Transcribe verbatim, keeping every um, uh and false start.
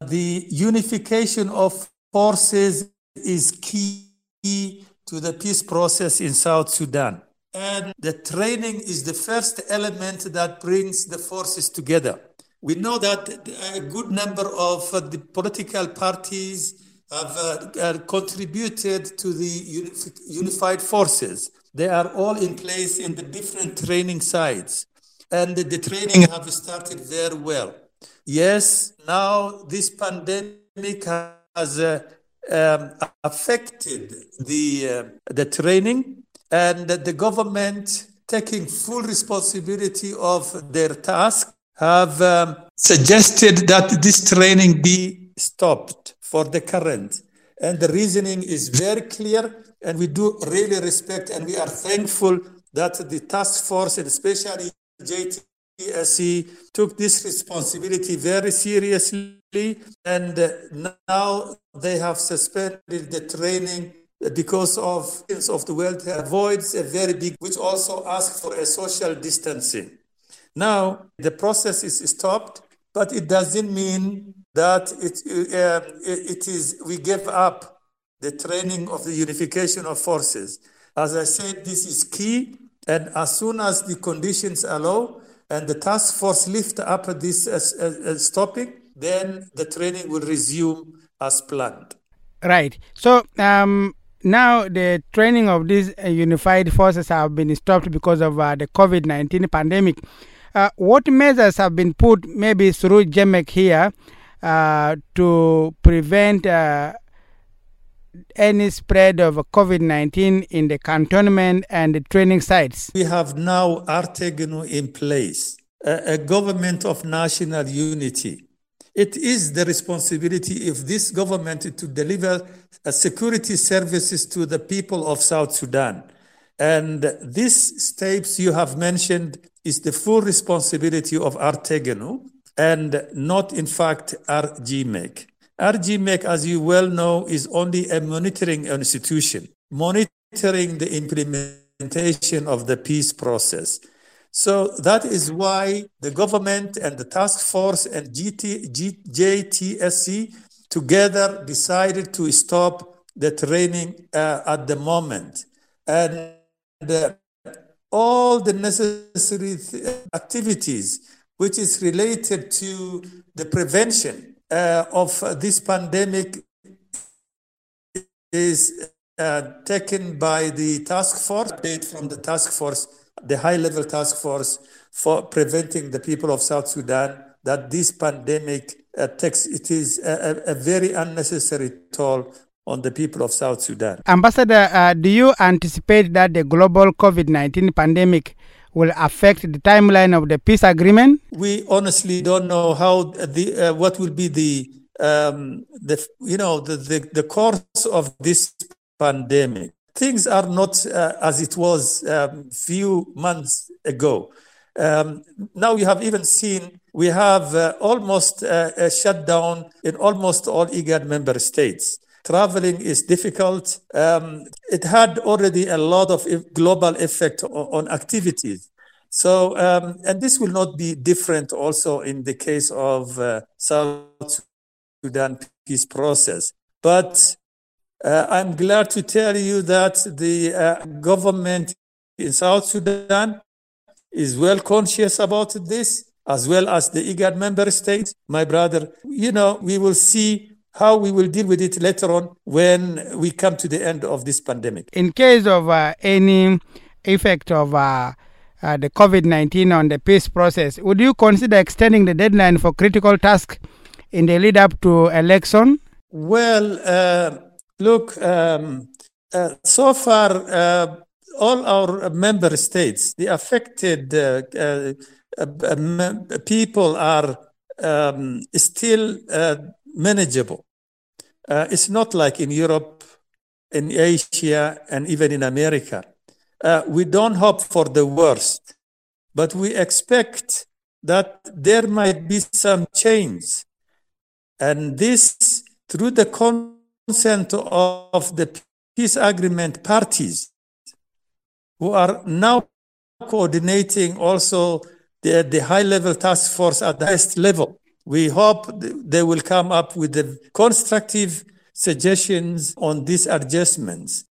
the unification of forces is key to the peace process in South Sudan. And the training is the first element that brings the forces together. We know that a good number of uh, the political parties have uh, uh, contributed to the unif- unified forces. They are all in place in the different training sites. And the, the training have started very well. Yes, now this pandemic has uh, um, affected the, uh, the training, and the government, taking full responsibility of their task, have um, suggested that this training be stopped for the current. And the reasoning is very clear, and we do really respect and we are thankful that the task force, and especially J T S C, took this responsibility very seriously, and uh, now they have suspended the training because of, of the world avoids a very big, which also asks for a social distancing. Now, the process is stopped, but it doesn't mean that it, uh, it is, we give up the training of the unification of forces. As I said, this is key, and as soon as the conditions allow and the task force lift up this as, as, as stopping, then the training will resume as planned. Right. So, um, now the training of these uh, unified forces have been stopped because of uh, the COVID nineteen pandemic. Uh, what measures have been put maybe through J M E C here uh, to prevent uh, any spread of COVID nineteen in the cantonment and the training sites? We have now Artegenu in place, a, a government of national unity. It is the responsibility of this government to deliver uh, security services to the people of South Sudan. And these steps you have mentioned is the full responsibility of Artegenu and not, in fact, R G M E C. R G M E C, as you well know, is only a monitoring institution, monitoring the implementation of the peace process. So that is why the government and the task force and G T, G, J T S C together decided to stop the training uh, at the moment. And uh, all the necessary th- activities which is related to the prevention uh, of uh, this pandemic is uh, taken by the task force, update from the task force, the high-level task force for preventing the people of South Sudan, that this pandemic uh, takes, it is a, a very unnecessary toll on the people of South Sudan. Ambassador, uh, do you anticipate that the global COVID nineteen pandemic will affect the timeline of the peace agreement? We honestly don't know how the uh, what will be the um, the you know the, the the course of this pandemic. Things are not uh, as it was a um, few months ago. Um, now you have even seen we have uh, almost uh, a shutdown in almost all IGAD member states. Traveling is difficult. Um, it had already a lot of global effect on, on activities. So, um, and this will not be different also in the case of uh, South Sudan peace process. But uh, I'm glad to tell you that the uh, government in South Sudan is well conscious about this, as well as the IGAD member states. My brother, you know, we will see how we will deal with it later on when we come to the end of this pandemic. In case of uh, any effect of uh, uh, the COVID nineteen on the peace process, would you consider extending the deadline for critical tasks in the lead up to election? Well, uh, look, um, uh, so far, uh, all our member states, the affected uh, uh, uh, people are um, still uh, manageable. Uh, it's not like in Europe, in Asia, and even in America. Uh, we don't hope for the worst, but we expect that there might be some change. And this, through the consent of the peace agreement parties, who are now coordinating also the, the high-level task force at the highest level. We hope they will come up with the constructive suggestions on these adjustments.